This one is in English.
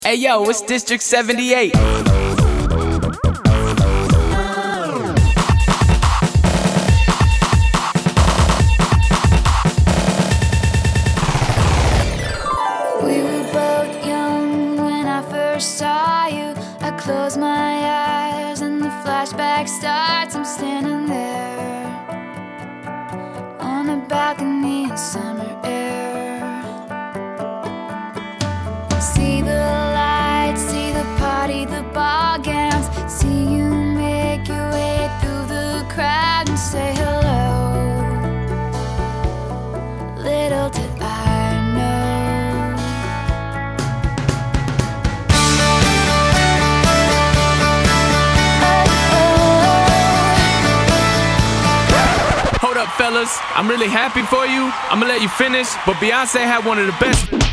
Hey yo, it's District 78. We were both young when I first saw you. I close my eyes and the flashback starts. I'm standing there on a balcony in summer air. See the lights, see the party, the ball gowns. See you make your way through the crowd and say hello. Little did I know. Hold up, fellas. I'm really happy for you. I'ma let you finish, but Beyonce had one of the best.